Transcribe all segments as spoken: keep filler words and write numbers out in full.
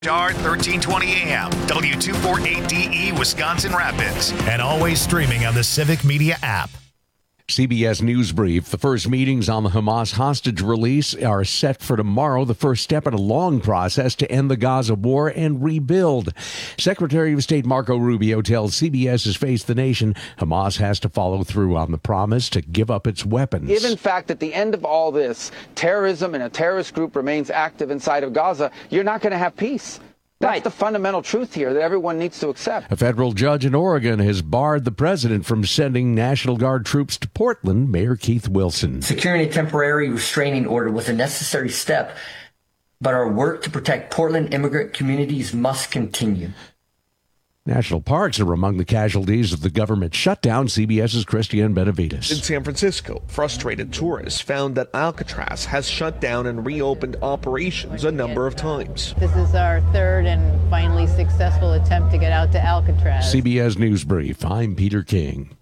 Star thirteen twenty A M, W two forty-eight D E, Wisconsin Rapids, and always streaming on the Civic Media app. C B S News Brief. The first meetings on the Hamas hostage release are set for tomorrow, the first step in a long process to end the Gaza war and rebuild. Secretary of State Marco Rubio tells CBS's Face the Nation Hamas has to follow through on the promise to give up its weapons. If, in fact, at the end of all this, terrorism and a terrorist group remains active inside of Gaza, you're not going to have peace. That's right. The fundamental truth here that everyone needs to accept. A federal judge in Oregon has barred the president from sending National Guard troops to Portland. Mayor Keith Wilson. Securing a temporary restraining order was a necessary step, but our work to protect Portland immigrant communities must continue. National parks are among the casualties of the government shutdown. CBS's Christiane Benavides. In San Francisco, frustrated tourists found that Alcatraz has shut down and reopened operations a number of times. This is our third and finally successful attempt to get out to Alcatraz. C B S News Brief. I'm Peter King.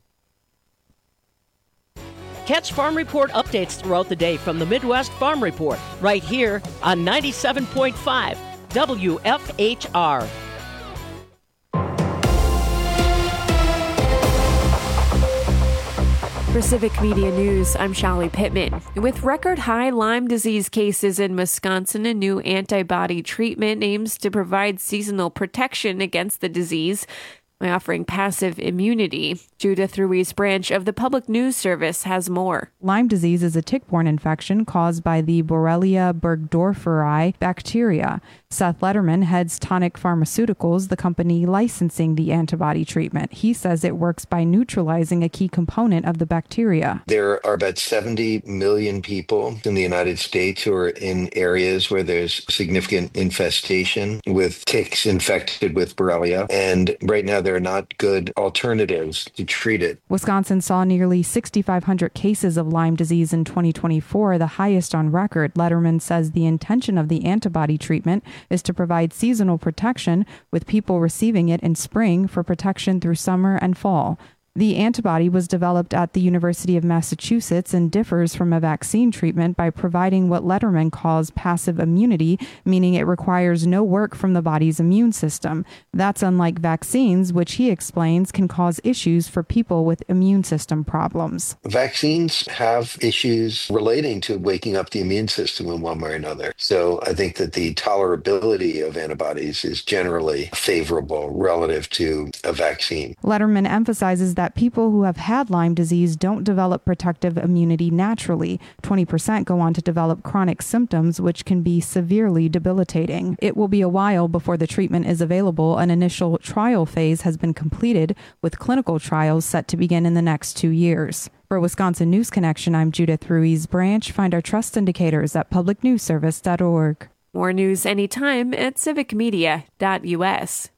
Catch Farm Report updates throughout the day from the Midwest Farm Report, right here on ninety-seven point five W F H R. For Civic Media News, I'm Shallie Pittman. With record high Lyme disease cases in Wisconsin, a new antibody treatment aims to provide seasonal protection against the disease by offering passive immunity. Judith Ruiz Branch of the Public News Service has more. Lyme disease is a tick-borne infection caused by the Borrelia burgdorferi bacteria. Seth Letterman heads Tonic Pharmaceuticals, the company licensing the antibody treatment. He says it works by neutralizing a key component of the bacteria. There are about seventy million people in the United States who are in areas where there's significant infestation with ticks infected with Borrelia. And right now there are not good alternatives to treat it. Wisconsin saw nearly six thousand five hundred cases of Lyme disease in twenty twenty-four, the highest on record. Letterman says the intention of the antibody treatment is to provide seasonal protection, with people receiving it in spring for protection through summer and fall. The antibody was developed at the University of Massachusetts and differs from a vaccine treatment by providing what Letterman calls passive immunity, meaning it requires no work from the body's immune system. That's unlike vaccines, which he explains can cause issues for people with immune system problems. Vaccines have issues relating to waking up the immune system in one way or another. So I think that the tolerability of antibodies is generally favorable relative to a vaccine. Letterman emphasizes that people who have had Lyme disease don't develop protective immunity naturally. twenty percent go on to develop chronic symptoms, which can be severely debilitating. It will be a while before the treatment is available. An initial trial phase has been completed, with clinical trials set to begin in the next two years. For Wisconsin News Connection, I'm Judith Ruiz Branch. Find our trust indicators at public news service dot org. More news anytime at civic media dot U S.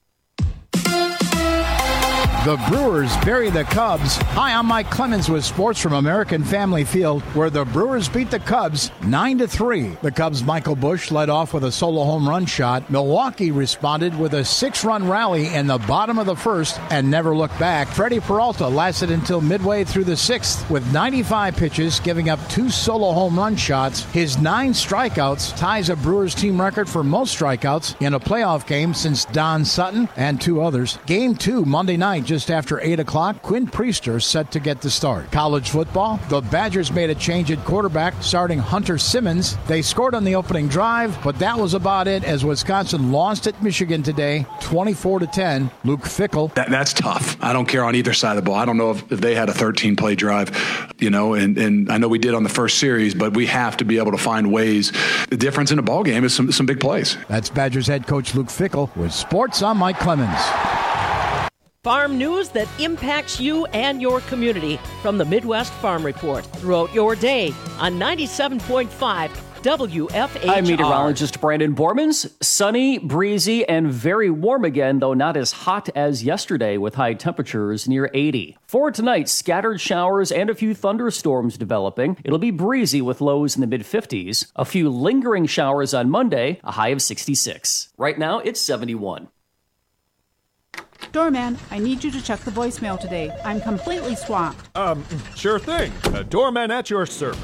The Brewers bury the Cubs. Hi, I'm Mike Clemens with sports from American Family Field, where the Brewers beat the Cubs nine to three. The Cubs' Michael Busch led off with a solo home run shot. Milwaukee responded with a six-run rally in the bottom of the first and never looked back. Freddie Peralta lasted until midway through the sixth with ninety-five pitches, giving up two solo home run shots. His nine strikeouts ties a Brewers team record for most strikeouts in a playoff game since Don Sutton and two others. Game two, Monday night, just after eight o'clock, Quinn Priester set to get the start. College football, the Badgers made a change at quarterback, starting Hunter Simmons. They scored on the opening drive, but that was about it as Wisconsin lost at Michigan today, twenty-four to ten. Luke Fickell. That, that's tough. I don't care on either side of the ball. I don't know if, if they had a thirteen-play drive, you know, and, and I know we did on the first series, but we have to be able to find ways. The difference in a ball game is some, some big plays. That's Badgers head coach Luke Fickell with sports. I'm Mike Clemens. Farm news that impacts you and your community from the Midwest Farm Report throughout your day on ninety-seven point five W F H R. I'm meteorologist Brandon Bormans. Sunny, breezy, and very warm again, though not as hot as yesterday with high temperatures near eighty. For tonight, scattered showers and a few thunderstorms developing. It'll be breezy with lows in the mid-fifties. A few lingering showers on Monday, a high of sixty-six. Right now, it's seventy-one. Doorman, I need you to check the voicemail today. I'm completely swamped. Um, sure thing. Uh, doorman at your service.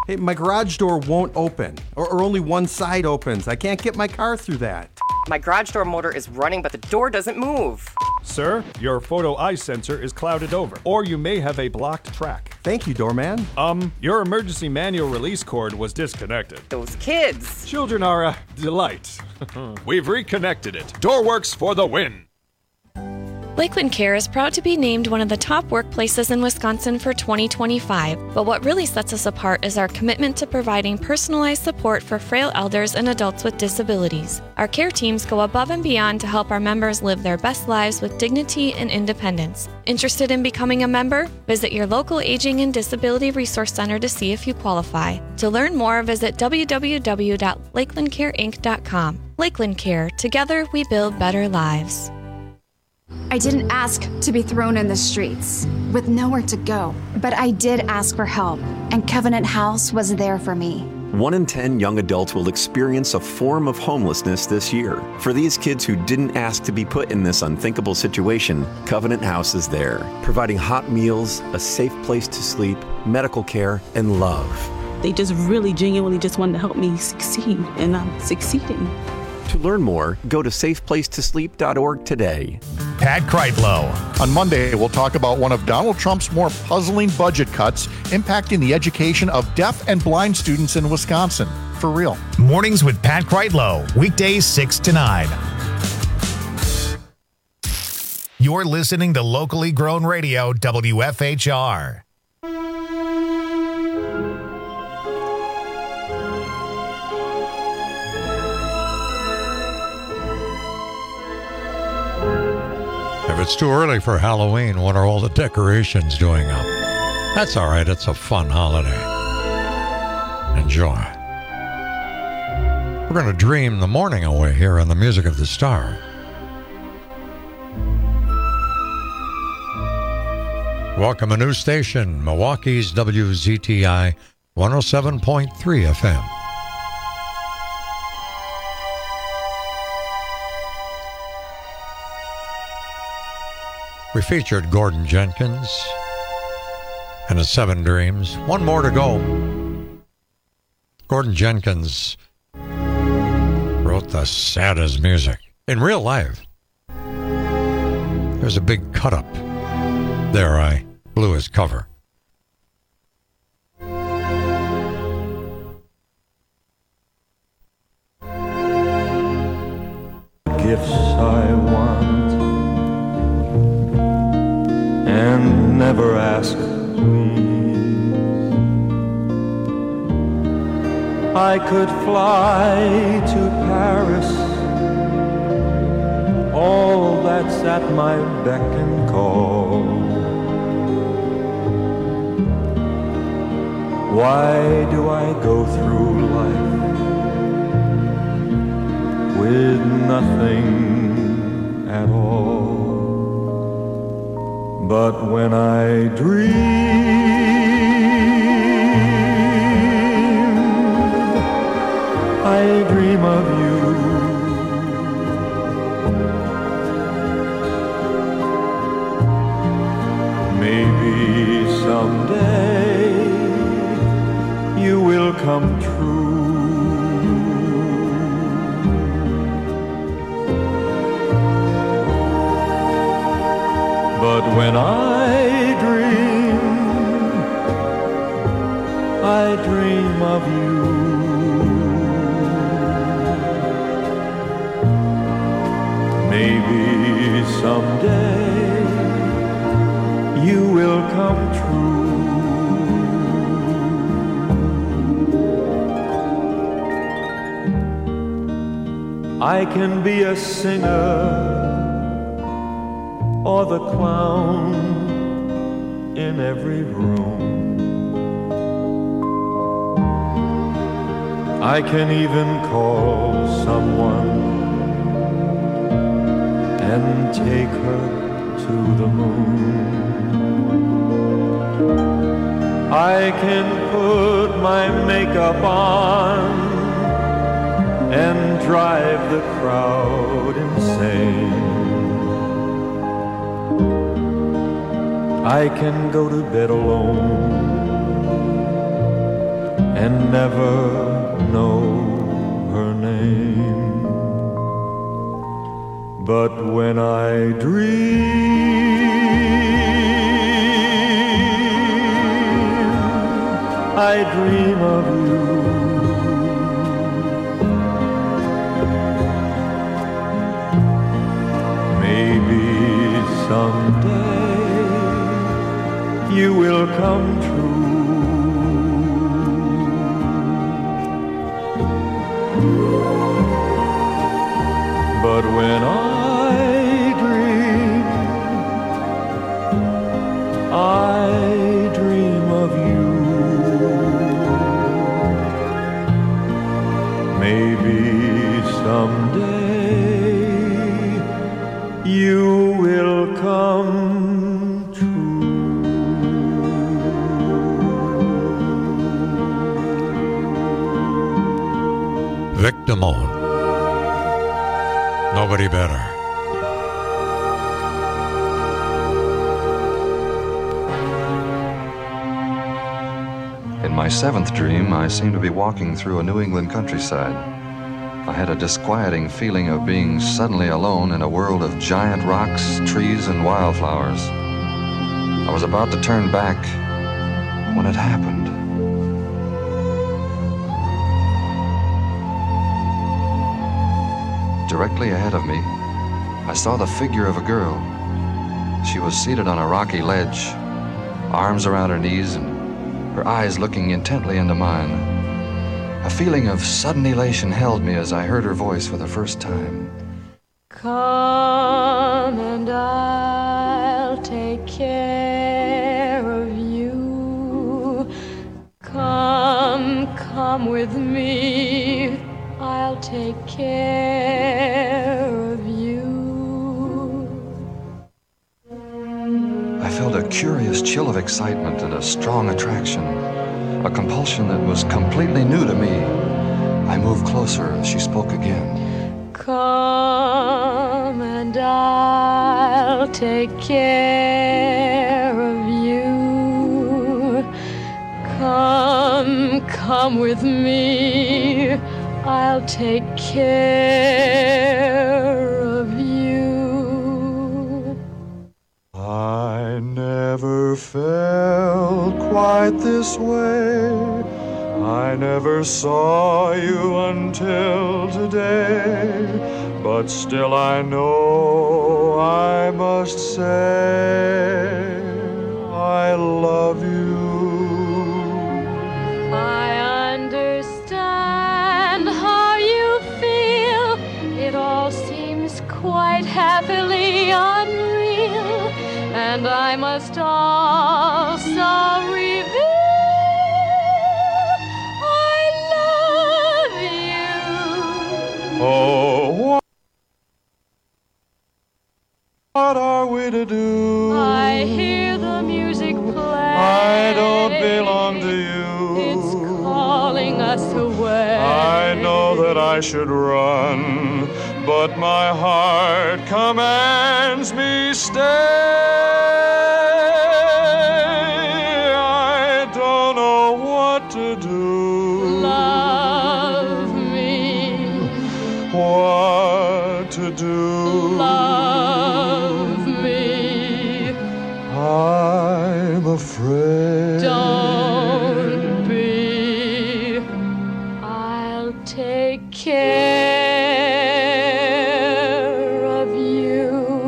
Hey, my garage door won't open, or, or only one side opens. I can't get my car through that. My garage door motor is running, but the door doesn't move. Sir, your photo eye sensor is clouded over, or you may have a blocked track. Thank you, doorman. Um, your emergency manual release cord was disconnected. Those kids. Children are a delight. We've reconnected it. Doorworks for the win. Lakeland Care is proud to be named one of the top workplaces in Wisconsin for twenty twenty-five, but what really sets us apart is our commitment to providing personalized support for frail elders and adults with disabilities. Our care teams go above and beyond to help our members live their best lives with dignity and independence. Interested in becoming a member? Visit your local Aging and Disability Resource Center to see if you qualify. To learn more, visit w w w dot lakeland care inc dot com. Lakeland Care. Together, we build better lives. I didn't ask to be thrown in the streets with nowhere to go, but I did ask for help, and Covenant House was there for me. One in ten young adults will experience a form of homelessness this year. For these kids who didn't ask to be put in this unthinkable situation, Covenant House is there, providing hot meals, a safe place to sleep, medical care, and love. They just really genuinely just wanted to help me succeed, and I'm succeeding. To learn more, go to safe place to sleep dot org today. Pat Kreitlow. On Monday, we'll talk about one of Donald Trump's more puzzling budget cuts impacting the education of deaf and blind students in Wisconsin. For real. Mornings with Pat Kreitlow. Weekdays six to nine. You're listening to locally grown radio, W F H R. If it's too early for Halloween, what are all the decorations doing up? That's all right. It's a fun holiday. Enjoy. We're going to dream the morning away here on the Music of the Star. Welcome a new station, Milwaukee's W Z T I one oh seven point three F M. We featured Gordon Jenkins and his Seven Dreams. One more to go. Gordon Jenkins wrote the saddest music. In real life, there's a big cut-up. There, I blew his cover. Gifts I want and never ask, please. I could fly to Paris, all that's at my beck and call. Why do I go through life with nothing at all? But when I dream, I dream of you. Maybe someday you will come true. But when I dream, I dream of you. Maybe someday you will come true. I can be a singer or the clown in every room. I can even call someone and take her to the moon. I can put my makeup on and drive the crowd insane. I can go to bed alone and never know her name. But when I dream, I dream of you. Maybe someday you will come true. But when I dream, I dream of you. Maybe someday you will come true. Vic Damone. Nobody better. In my seventh dream, I seemed to be walking through a New England countryside. I had a disquieting feeling of being suddenly alone in a world of giant rocks, trees, and wildflowers. I was about to turn back when it happened. Directly ahead of me, I saw the figure of a girl. She was seated on a rocky ledge, arms around her knees and her eyes looking intently into mine. A feeling of sudden elation held me as I heard her voice for the first time. Come and I'll take care of you. Come, come with me. I'll take care of you. I felt a curious chill of excitement and a strong attraction, a compulsion that was completely new to me. I moved closer as she spoke again. Come and I'll take care of you. Come, come with me. I'll take care of you. I never felt quite this way. I never saw you until today. But still I know I must say I love you. I understand how you feel. It all seems quite happily unreal. And I must also reveal I love you. Oh, what are we to do? I hear the music play. I don't belong to you. It's calling us away. I know that I should run, but my heart commands me stay. I don't know what to do. Love me. What to do. Love me. I'm afraid. Don't be. I'll take care of you.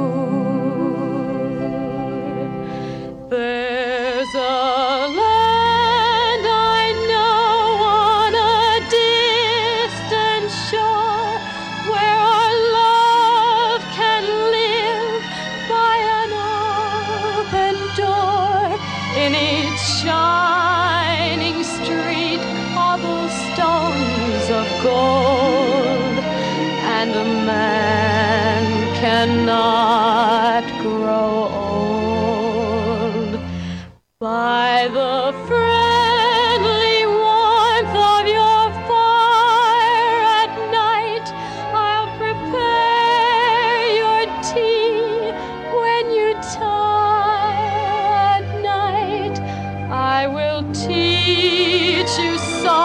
There's a land I know on a distant shore where our love can live by an open door. In each shining street, cobblestones of gold, and a man cannot grow old. By the friendly warmth of your fire at night, I'll prepare your tea when you tire at night. I will teach you songs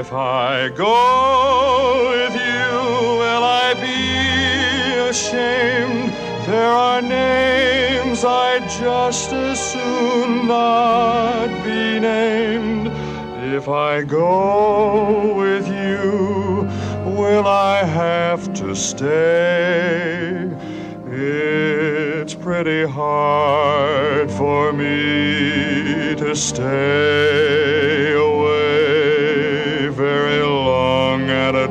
If I go with you, will I be ashamed? There are names I'd just as soon not be named. If I go with you, will I have to stay? It's pretty hard for me to stay away very long at a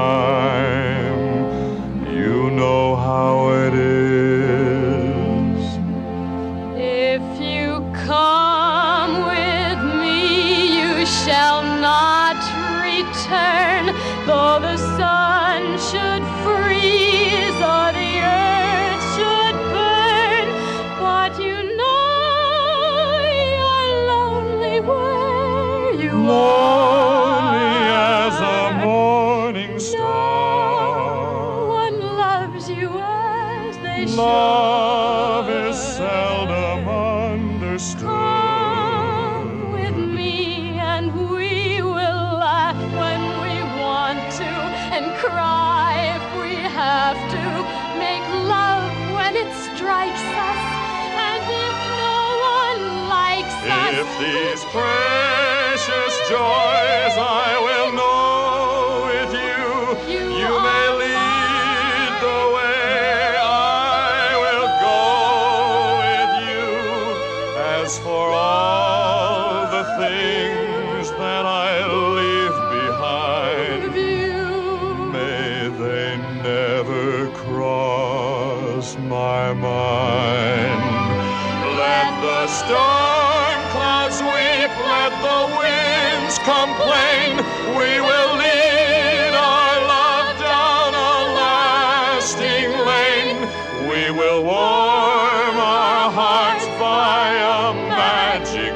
time. You know how it is. If you come with me, you shall not return, though the sun should freeze or the earth should burn. But you know you're lonely where you Lonely are. as a morning star. No one loves you as they should. Love is seldom understood. Come with me and we will laugh when we want to and cry if we have to. Make love when it strikes us, and if no one likes us, If these precious joys I will know with you, You you may are lead the way. I will go with you. As for all the things that I leave behind, may they never cross my mind. Let the storm clouds weep, let the winds complain. We will lead our love down a lasting lane. We will warm our hearts by a magic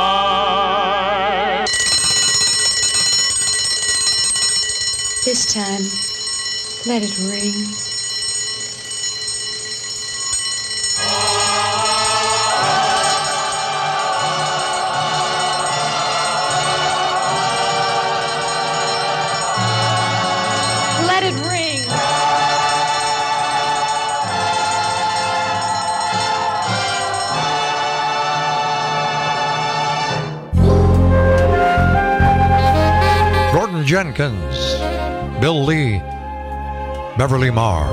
fire. This time, let it ring. let it ring. Gordon Jenkins, Bill Lee, Beverly Marr.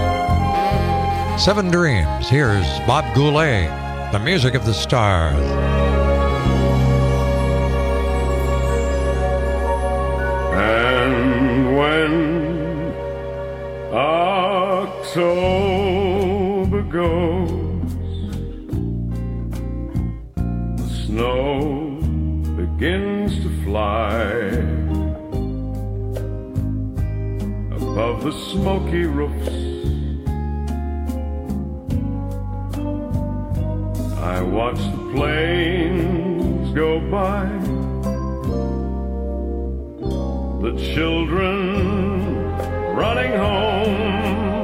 Seven Dreams. Here's Bob Goulet, the music of the stars. And when October goes, the snow begins to fly above the smoky roofs. I watch the planes go by, the children running home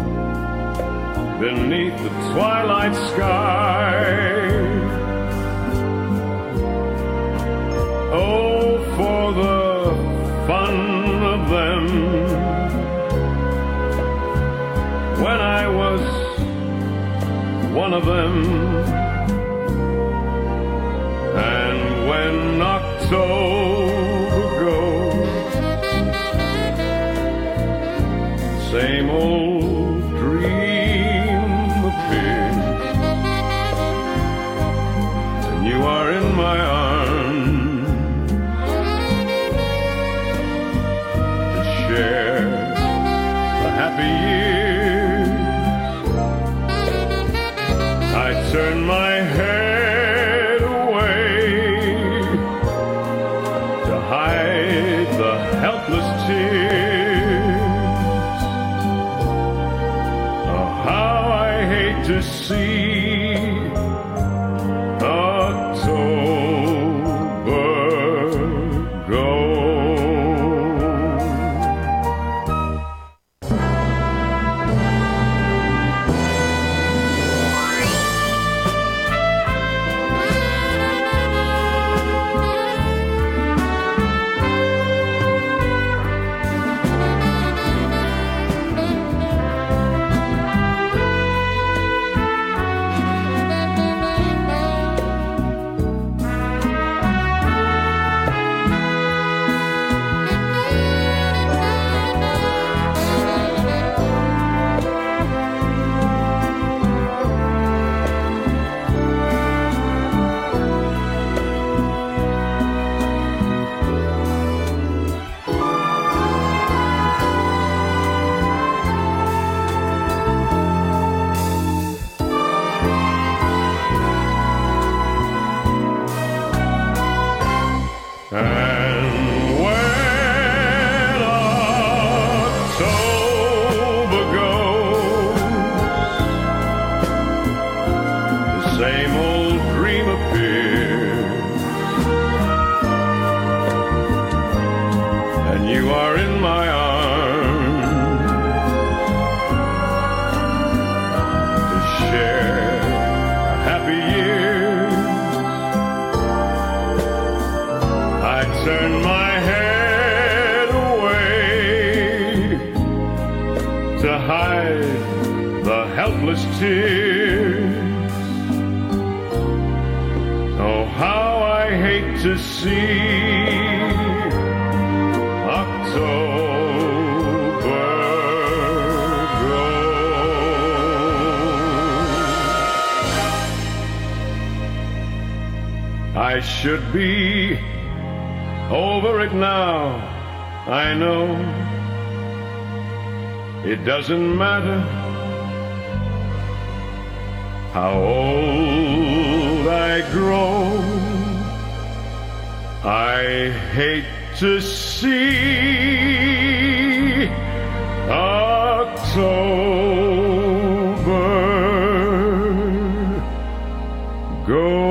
beneath the twilight sky. Oh, for the fun of them when I was one of them. And when October goes, same old dream appears, and you are in my arms to share the happy years. I turn my head away to hide the helpless tears. Oh, how I hate to see October go. same old dream appears, and you are in my arms to share happy years. I turn my head away to hide the helpless tears. Oh, how I hate to see October go. I should be over it now, I know. It doesn't matter how old I grow. I hate to see October go.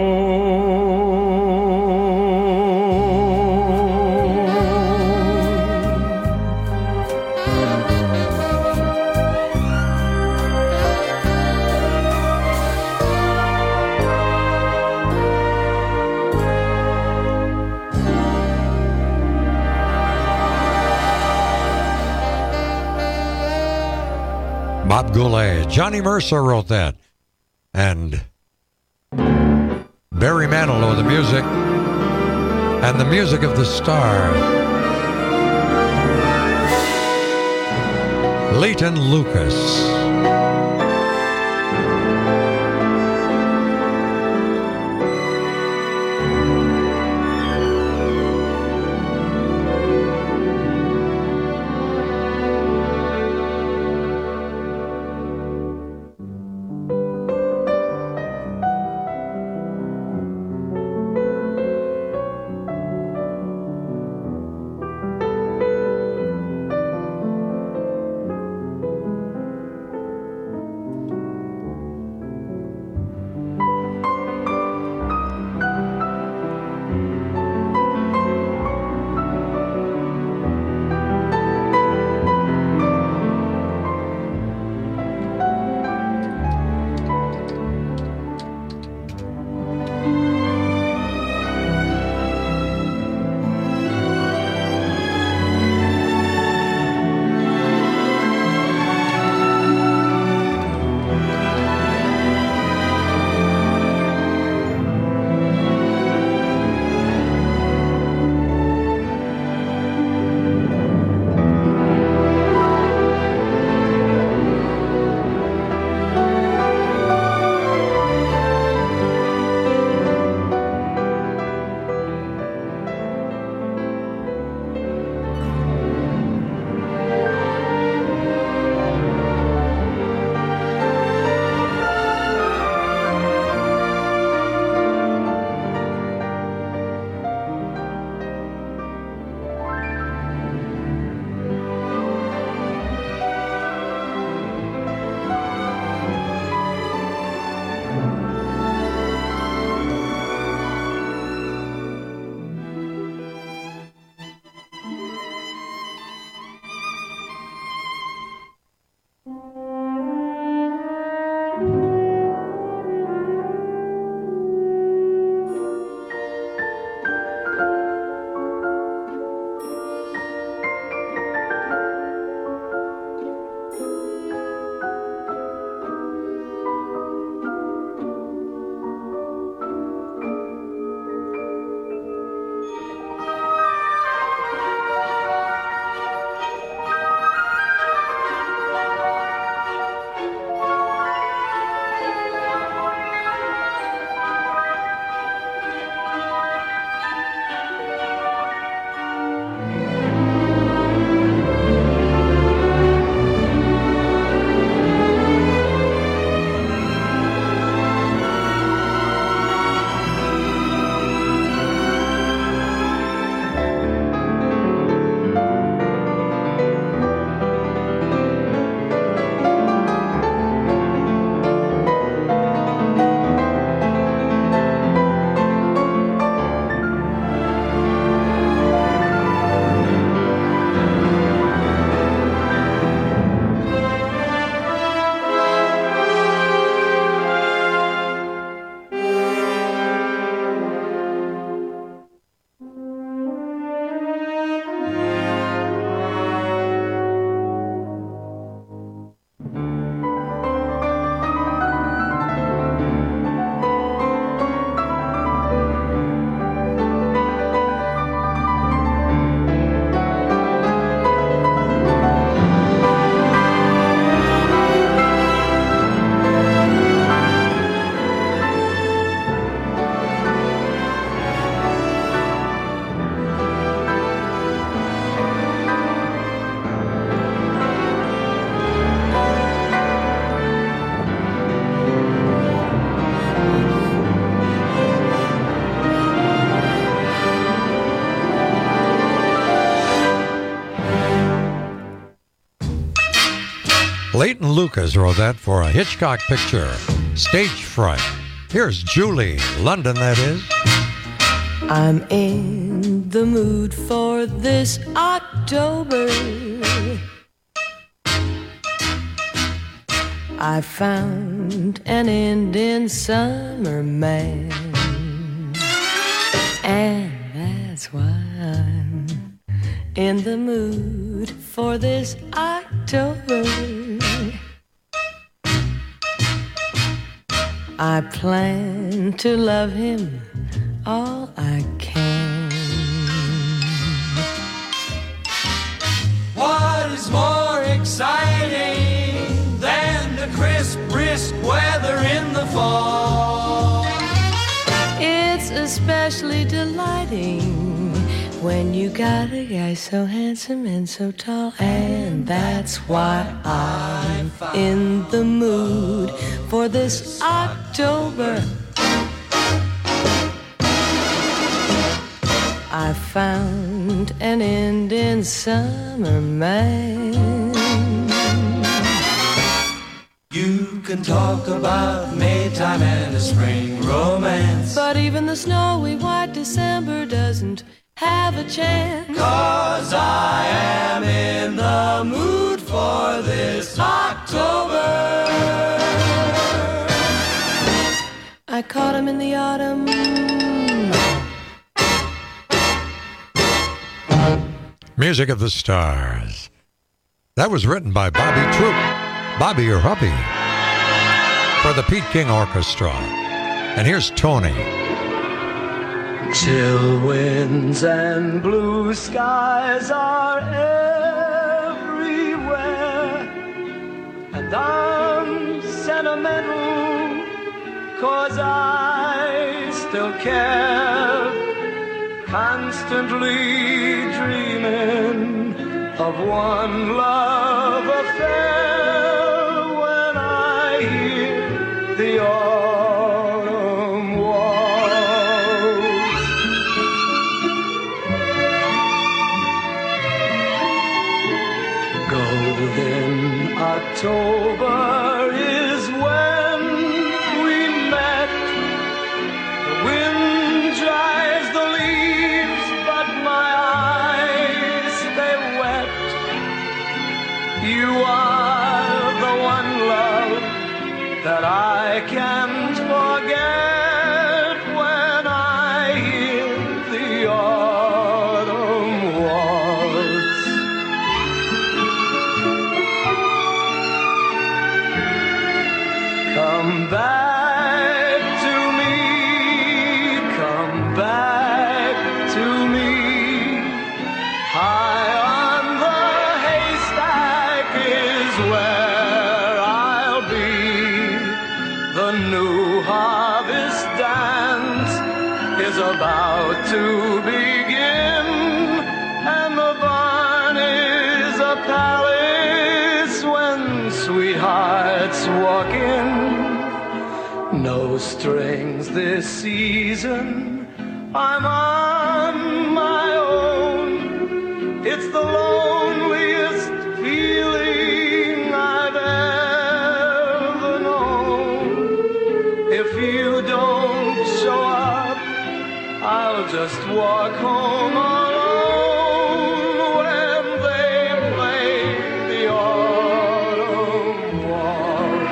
Bob Goulet. Johnny Mercer wrote that. And Barry Manilow with the music. And the music of the star. Leighton Lucas. Leighton Lucas wrote that for a Hitchcock picture, Stage Fright. Here's Julie, London that is. I'm in the mood for this October. I found an Indian summer man, and that's why I'm in the mood for this October. I plan to love him all I can. What is more exciting than the crisp, brisk weather in the fall? It's especially delighting when you got a guy so handsome and so tall. And that's why I'm in the mood for this October. I found an Indian summer man. You can talk about Maytime and a spring romance, but even the snowy white December doesn't have a chance. 'Cause I am in the mood for this October. I caught him in the autumn. Music of the Stars. That was written by Bobby Troup, Bobby your hubby, for the Pete King Orchestra. And here's Tony. Chill winds and blue skies are everywhere, and I'm sentimental 'cause I still care, constantly dreaming of one love affair when I hear the autumn waltz. Golden October is when we met. The wind dries the leaves, but my eyes stay wet. You are the one love that I can't forget when I hear the autumn waltz. Come back to me, come back to me. High on the haystack is where I'll be. The new harvest dance is about to begin, and the barn is a palace when sweethearts walk in. No strings this season, I'm on my own. It's the loneliest feeling I've ever known. If you don't show up, I'll just walk home alone when they play the autumn waltz.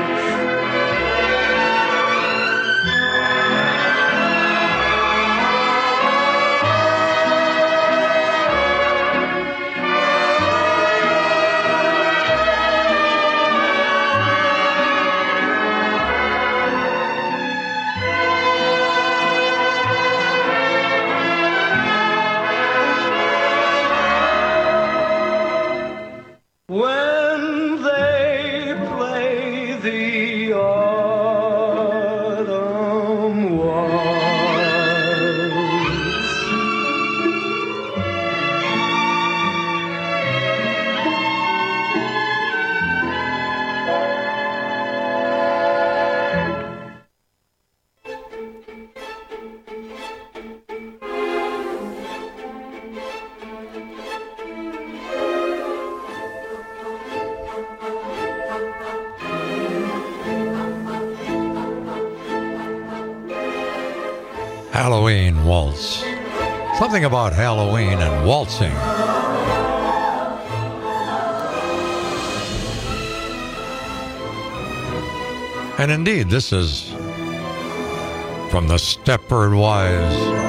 Halloween Waltz. Something about Halloween and waltzing. And indeed, this is from the Stepford Wives.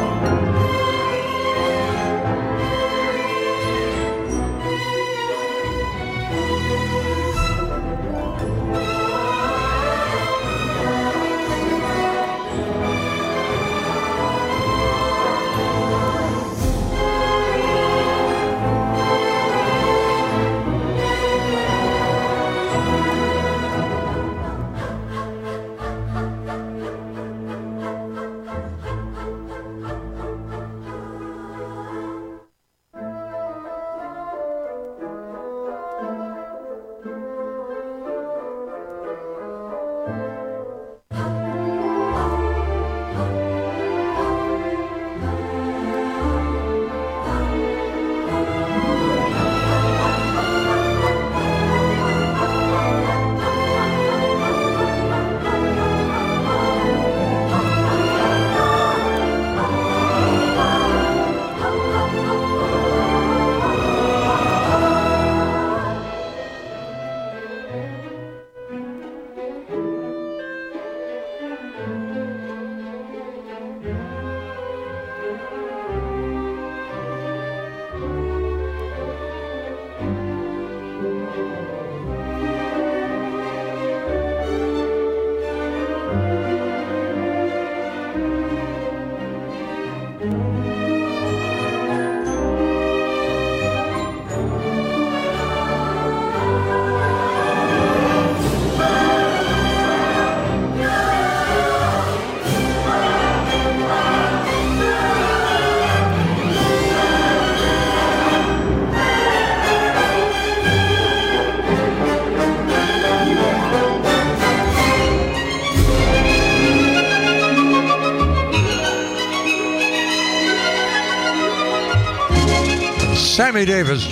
Sammy Davis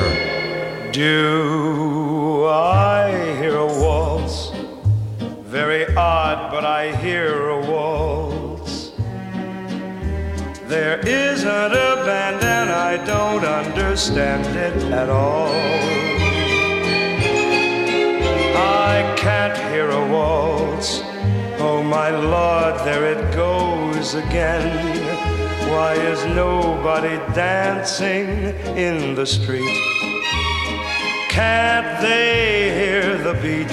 Junior Do I hear a waltz? Very odd, but I hear a waltz. There isn't a band and I don't understand it at all. I can't hear a waltz. Oh my Lord, there it goes again. Why is nobody dancing in the street? Can't they hear the beat?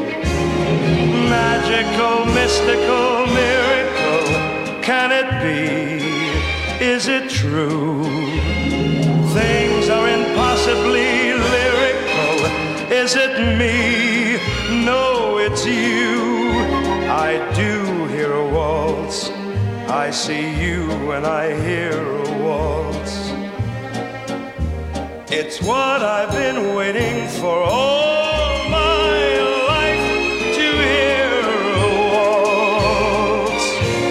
Magical, mystical, miracle, can it be? Is it true? Things are impossibly lyrical. Is it me? No, it's you. I do hear a waltz. I see you when I hear a waltz. It's what I've been waiting for all my life, to hear a waltz.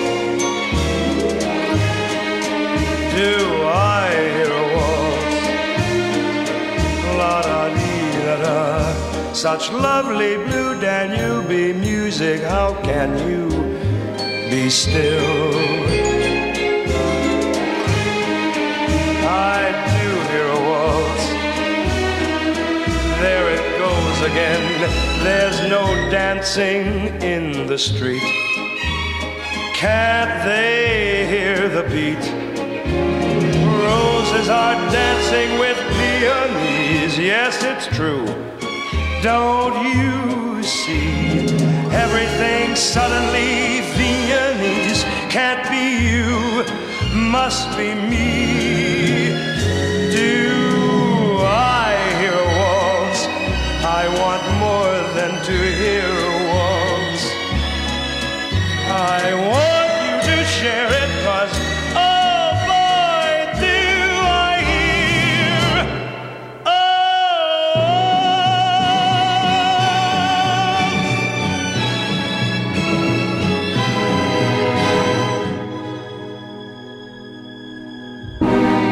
Do I hear a waltz? La-da-dee-da-da. Such lovely blue Danube music, how can you be still? I do hear a waltz. There it goes again. There's no dancing in the street. Can't they hear the beat? Roses are dancing with peonies. Yes, it's true. Don't you see? Everything suddenly Viennese. Can't be you, must be me. Do I hear a waltz? I want more than to hear a waltz. I want you to share it, 'cause oh boy, do I hear a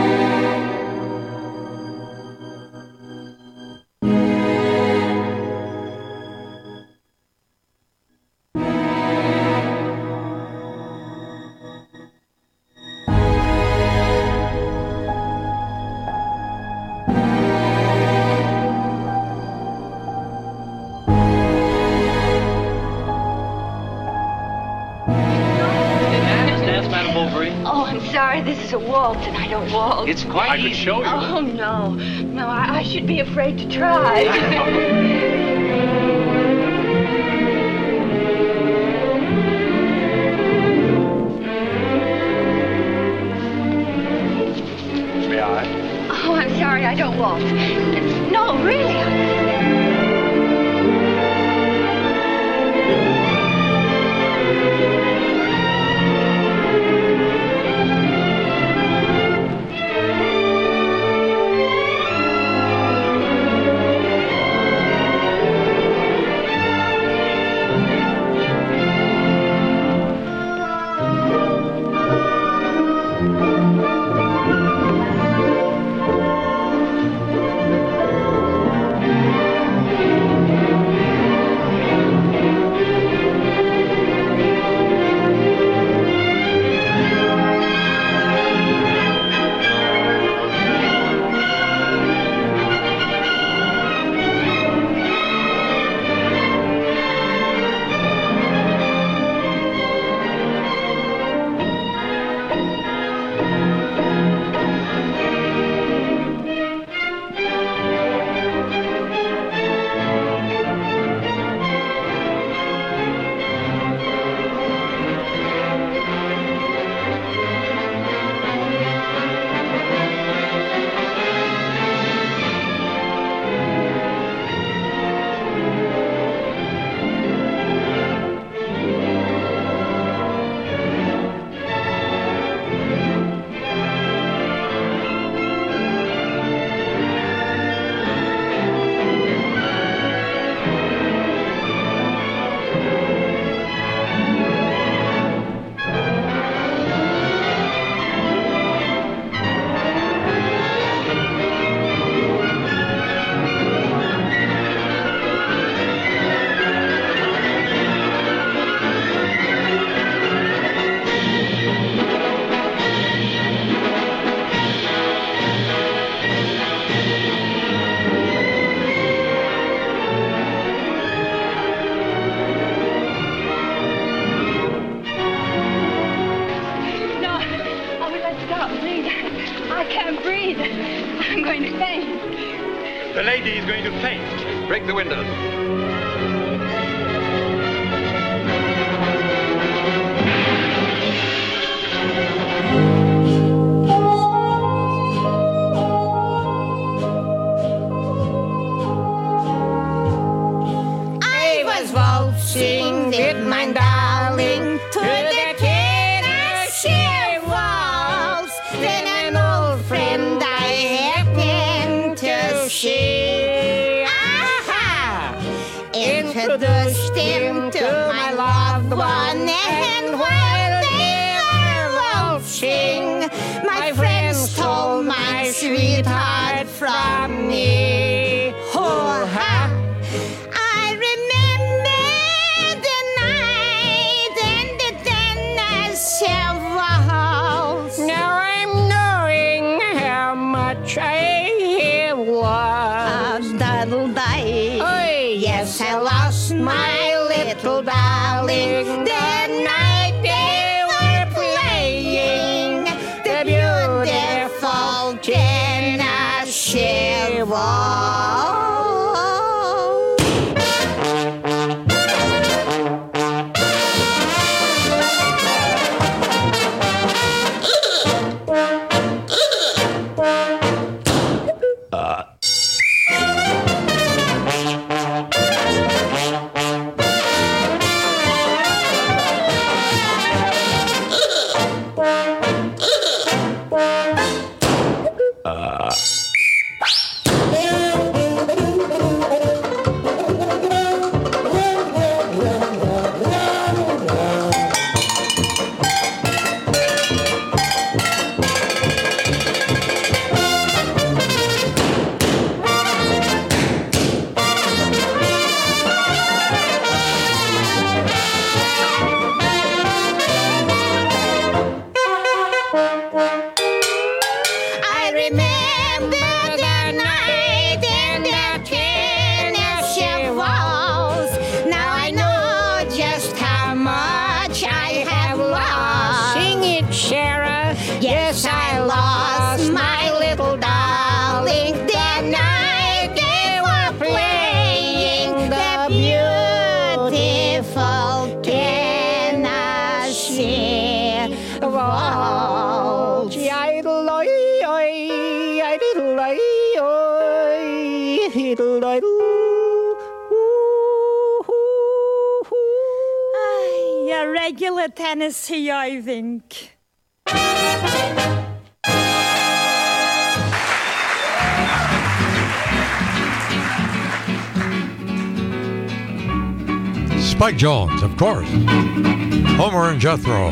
Silvery? Oh, I'm sorry. This is a waltz, and I don't waltz. It's quite I easy. could show you. Oh, no. No, I, I should be afraid to try. May I? Oh, I'm sorry. I don't waltz. No, really. The lady is going to faint. Break the windows. I was waltzing with my darling to the Tennessee waltz. Then an old friend I happened to see. Aha! waltz. Ja, regular Tennessee, I think. Spike Jones, of course. Homer and Jethro.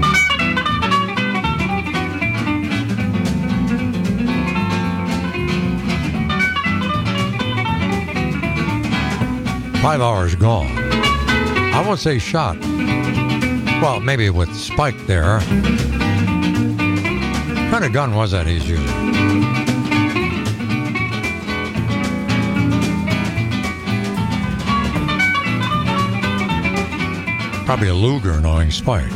Five hours gone. I won't say shot. Well, maybe with Spike there. What kind of gun was that he's using? Probably a Luger, knowing Spike.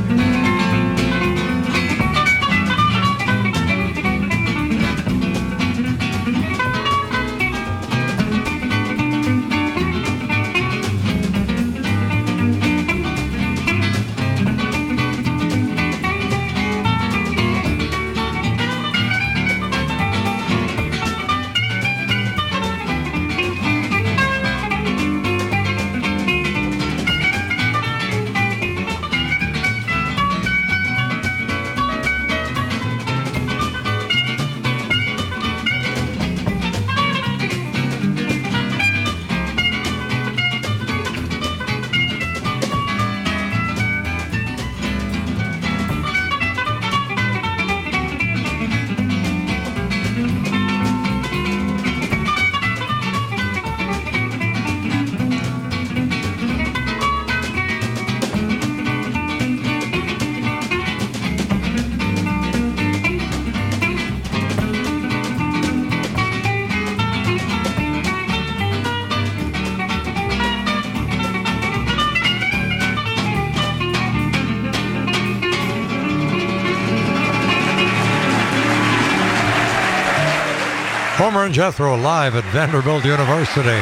Homer and Jethro live at Vanderbilt University.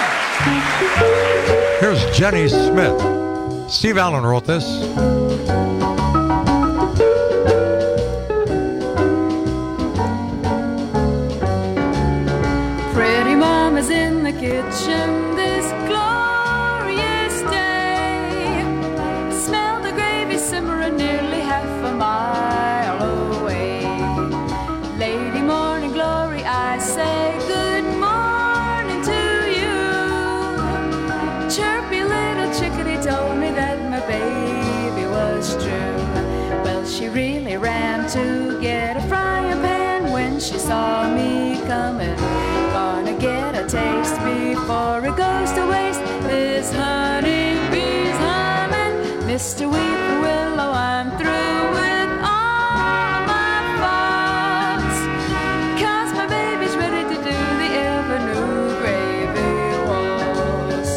Here's Jenny Smith. Steve Allen wrote this. Pretty Mama's in the kitchen this glorious day. Smell the gravy simmering nearly half a mile away. Lady Morning Glory, I say good morning to you. Chirpy little chickadee told me that my baby was true. Well, she really ran to get a frying pan when she saw me coming. Gonna get a taste before it goes to waste. This honeybee's humming, Mister Weeping-Willow, I'm through with all my faults. 'Cause my baby's ready to do the ever-new gravy waltz.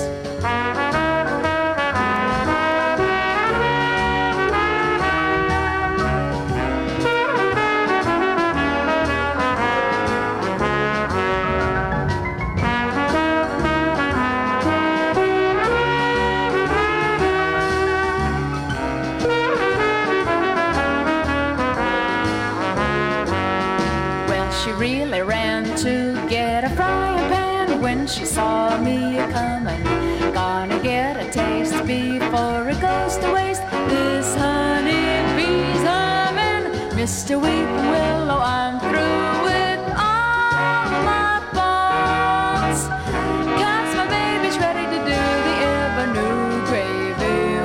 Well, she really ran to get a frying pan when she saw me coming. Gonna get a taste before it goes to waste. This honeybee's humming, Mister Weeping-Willow, I'm through with all my faults. 'Cause my baby's ready to do the ever-new gravy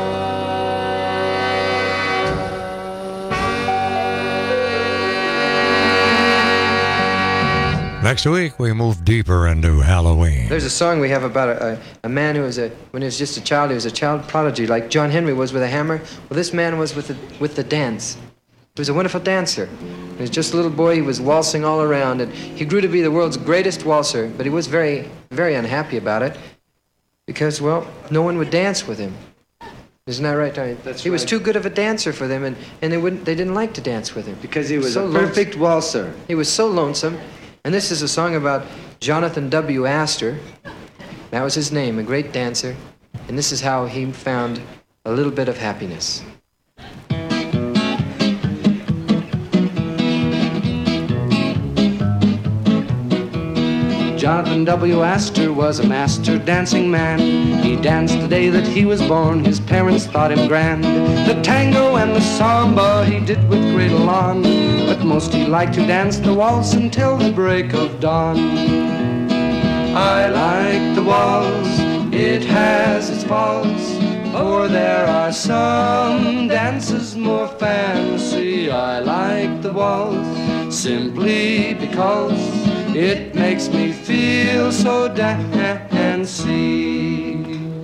Next week, we move deeper into Halloween. There's a song we have about a, a, a man who was a, when he was just a child, he was a child prodigy, like John Henry was with a hammer. Well, this man was with the, with the dance. He was a wonderful dancer. He was just a little boy, he was waltzing all around, and he grew to be the world's greatest waltzer, but he was very, very unhappy about it, because, well, no one would dance with him. Isn't that right, Tony? That's he was right. too good of a dancer for them, and, and they, wouldn't, they didn't like to dance with him. Because he was So a perfect lonesome. waltzer. He was so lonesome. And this is a song about Jonathan W. Astor. That was his name, a great dancer. And this is how he found a little bit of happiness. Jonathan W. Astor was a master dancing man. He danced the day that he was born, his parents thought him grand. The tango and the samba he did with great elan, but most he liked to dance the waltz until the break of dawn. I like the waltz, it has its faults, for there are some dances more fancy. I like the waltz simply because it makes me feel so dancy.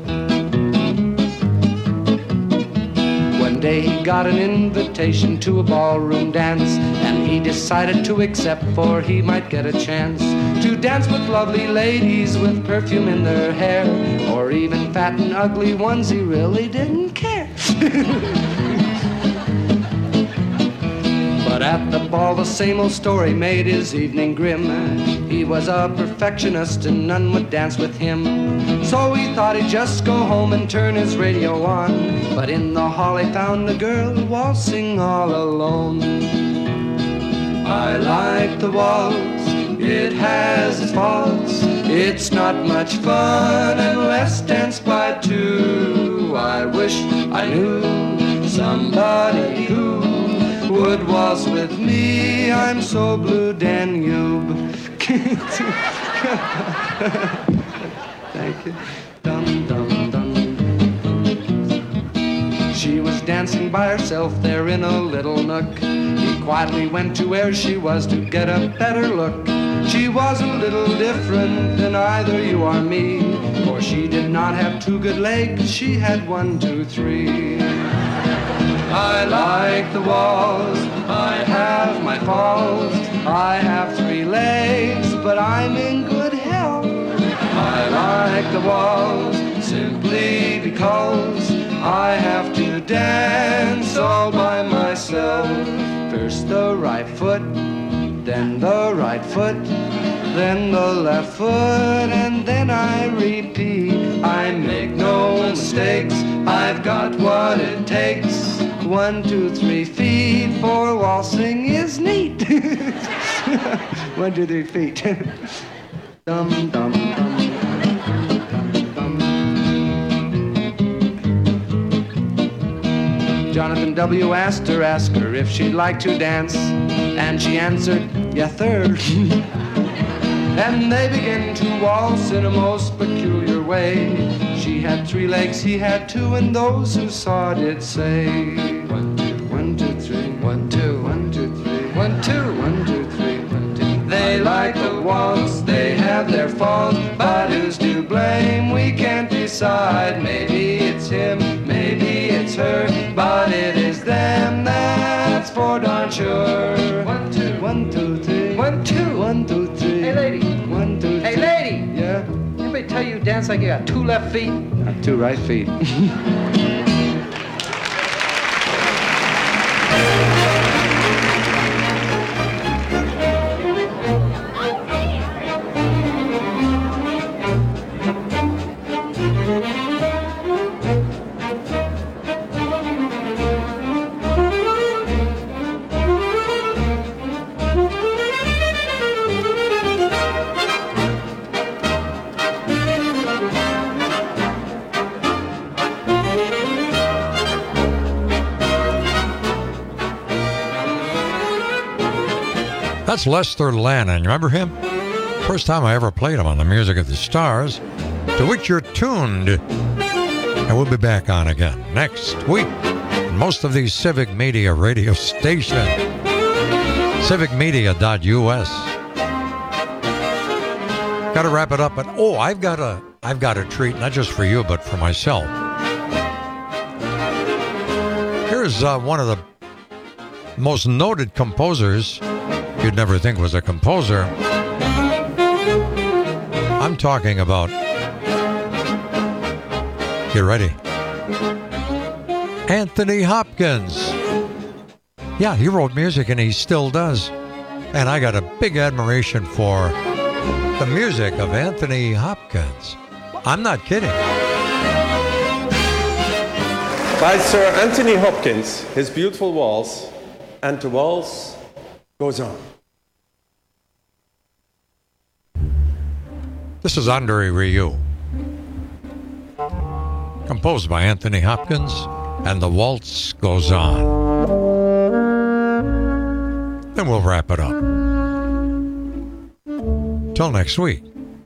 One day he got an invitation to a ballroom dance, and he decided to accept, for he might get a chance to dance with lovely ladies with perfume in their hair, or even fat and ugly ones. He really didn't care. But at the ball the same old story made his evening grim. He was a perfectionist and none would dance with him, so he thought he'd just go home and turn his radio on. But in the hall he found a girl waltzing all alone. I like the waltz, it has its faults, it's not much fun unless danced by two. I wish I knew somebody who would waltz with me. I'm so blue, Danube. Thank you. Dum, dum, dum. She was dancing by herself there in a little nook. He quietly went to where she was to get a better look. She was a little different than either you or me, for she did not have two good legs, she had one, two, three. I like the waltz, I have my faults, I have three legs, but I'm in good health. I like the waltz simply because I have to dance all by myself. First the right foot, then the right foot, then the left foot, and then I repeat. I make no mistakes, I've got what it takes. One, two, three feet, for waltzing is neat. One, two, three feet. Dum, dum, dum. Jonathan W. asked her, asked her if she'd like to dance, and she answered, yes, sir. And they began to waltz in a most peculiar way. She had three legs, he had two, and those who saw did say, one, two, one, two, three, one, two, one, two, three, one, two, one, two, three, one, two. They like the waltz, they have their faults, but who's to blame? We can't decide. Maybe it's him, maybe it's her, but it is them, that's for darn sure. One, two, one, two, three, one, two, one, two, three. Hey, lady. One, two, hey, three. lady. Yeah? Anybody tell you dance like you got two left feet? Uh, two right feet. That's Lester Lannon. Remember him? First time I ever played him on the Music of the Stars, to which you're tuned. And we'll be back on again next week on most of these Civic Media radio stations. civic media dot U S. Got to wrap it up, but oh, I've got a, I've got a treat, not just for you, but for myself. Here's uh, one of the most noted composers you'd never think was a composer. I'm talking about, get ready, Anthony Hopkins. Yeah, he wrote music and he still does. And I got a big admiration for the music of Anthony Hopkins. I'm not kidding. By Sir Anthony Hopkins, his beautiful waltz, and the waltz goes on. This is Andre Rieu, composed by Anthony Hopkins, and the waltz goes on. Then we'll wrap it up. Till next week.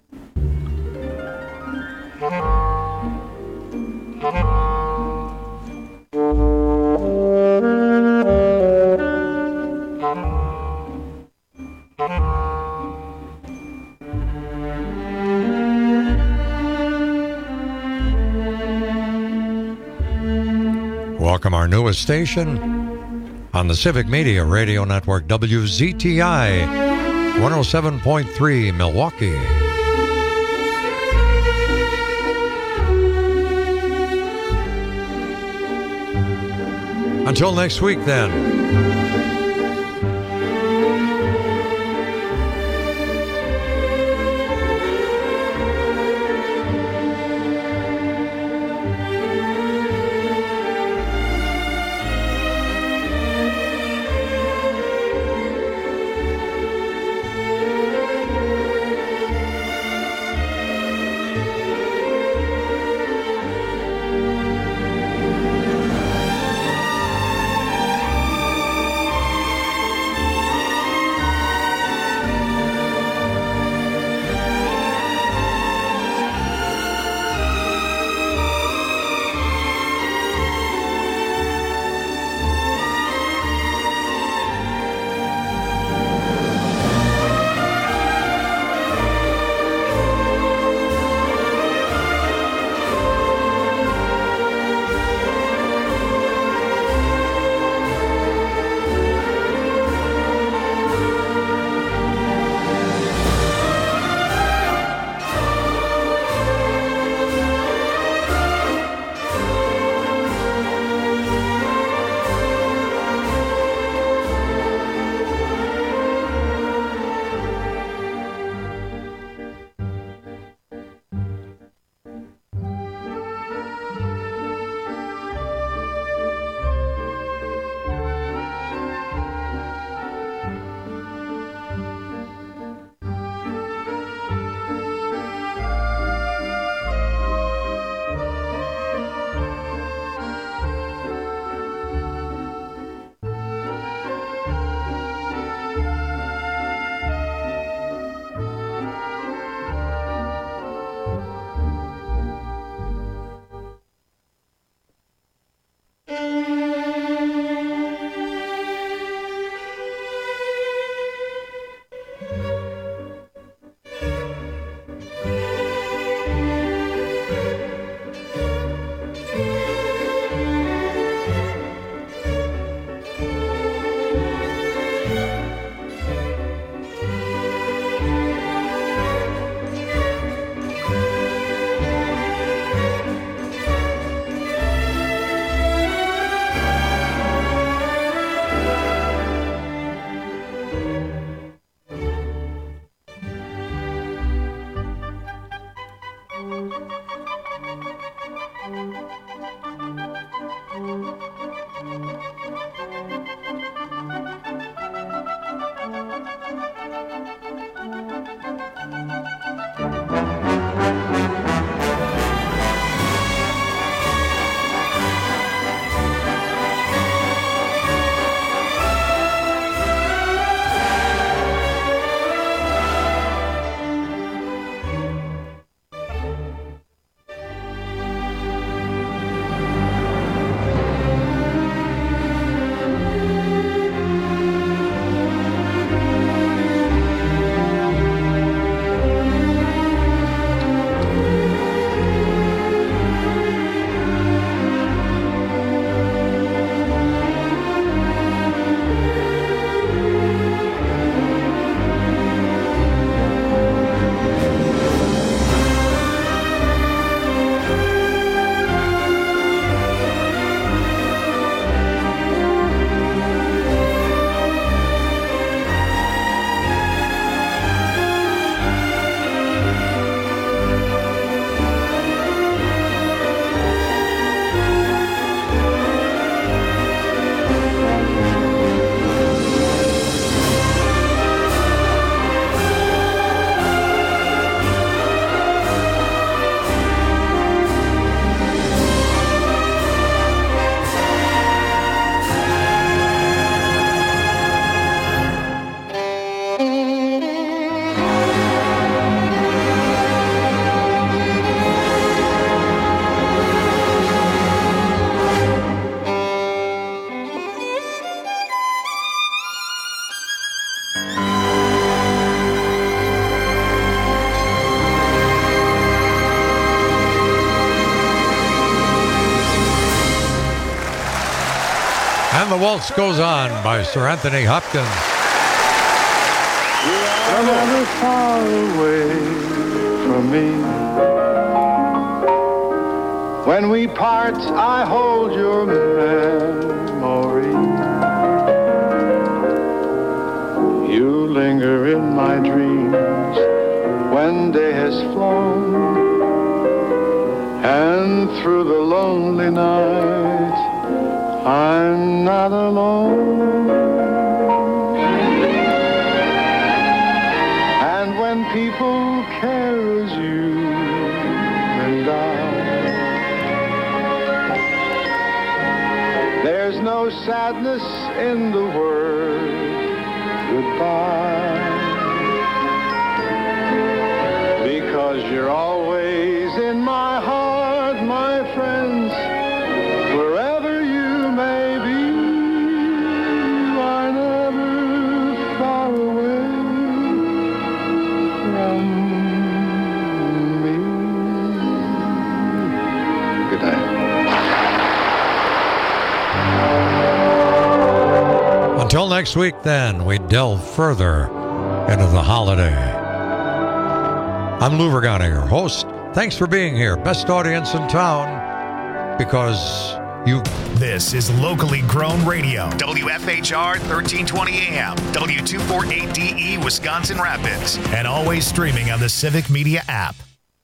Welcome our newest station on the Civic Media Radio Network, W Z T I one oh seven point three Milwaukee. Until next week, then. Waltz Goes On by Sir Anthony Hopkins. You're never far away from me. When we part, I hold your memory. You linger in my dreams when day has flown, and through the lonely night I'm not alone. And when people care as you and I, there's no sadness in the word goodbye, because you're always in my heart, my friends, wherever you may be. You are never far away from me. Good night. Until next week, then, we delve further into the holiday. I'm Lou Vergana, your host. Thanks for being here. Best audience in town, because you... This is locally grown radio. W F H R thirteen twenty A M, W two forty-eight D E, Wisconsin Rapids. And always streaming on the Civic Media app.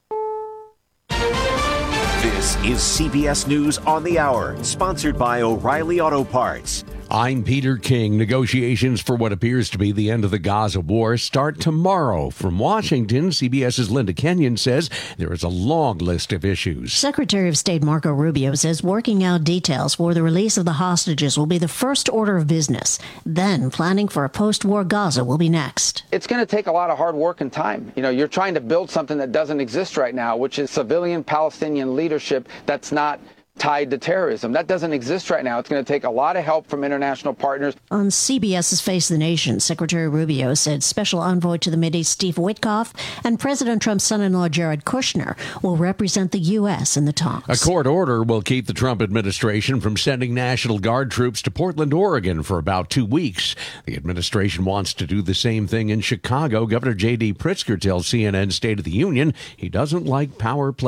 This is C B S News on the Hour, sponsored by O'Reilly Auto Parts. I'm Peter King. Negotiations for what appears to be the end of the Gaza war start tomorrow. From Washington, CBS's Linda Kenyon says there is a long list of issues. Secretary of State Marco Rubio says working out details for the release of the hostages will be the first order of business. Then planning for a post-war Gaza will be next. It's going to take a lot of hard work and time. You know, you're trying to build something that doesn't exist right now, which is civilian Palestinian leadership that's not tied to terrorism. That doesn't exist right now. It's going to take a lot of help from international partners. On CBS's Face the Nation, Secretary Rubio said Special Envoy to the Mideast Steve Witkoff and President Trump's son-in-law Jared Kushner will represent the U S in the talks. A court order will keep the Trump administration from sending National Guard troops to Portland, Oregon for about two weeks. The administration wants to do the same thing in Chicago. Governor J D Pritzker tells C N N State of the Union he doesn't like power play.